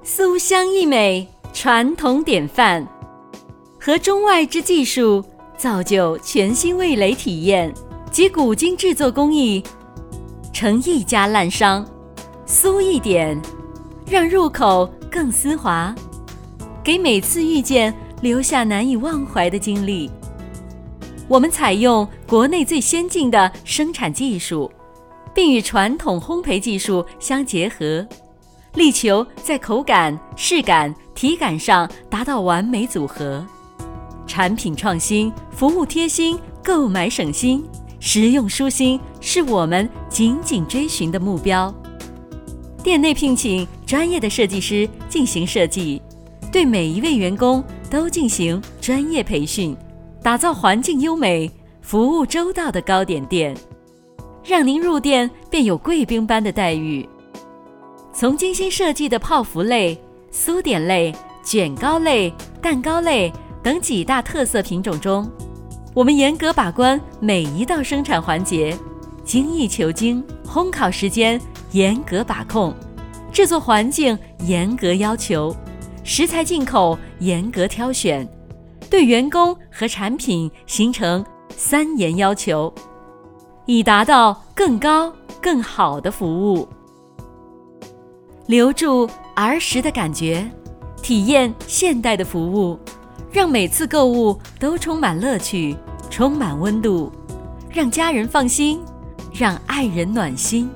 酥香一美，传统典范，和中外之技术造就全新味蕾体验及古今制作工艺，成一家烂商，酥一点，让入口更丝滑，给每次遇见留下难以忘怀的经历。我们采用国内最先进的生产技术，并与传统烘焙技术相结合，力求在口感、视感、体感上达到完美组合。产品创新，服务贴心，购买省心，实用舒心是我们紧紧追寻的目标。店内聘请专业的设计师进行设计，对每一位员工都进行专业培训，打造环境优美、服务周到的糕点店，让您入店便有贵宾般的待遇。从精心设计的泡芙类、酥点类、卷糕类、蛋糕类等几大特色品种中，我们严格把关每一道生产环节，精益求精，烘烤时间严格把控，制作环境严格要求，食材进口严格挑选，对员工和产品形成3严要求，以达到更高更好的服务。留住儿时的感觉，体验现代的服务，让每次购物都充满乐趣，充满温度，让家人放心，让爱人暖心。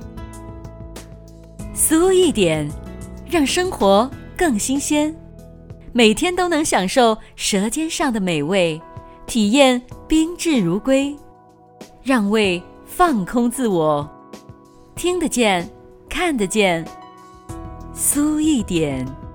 酥一点，让生活更新鲜，每天都能享受舌尖上的美味，体验宾至如归，让胃放空自我，听得见，看得见，酥一点。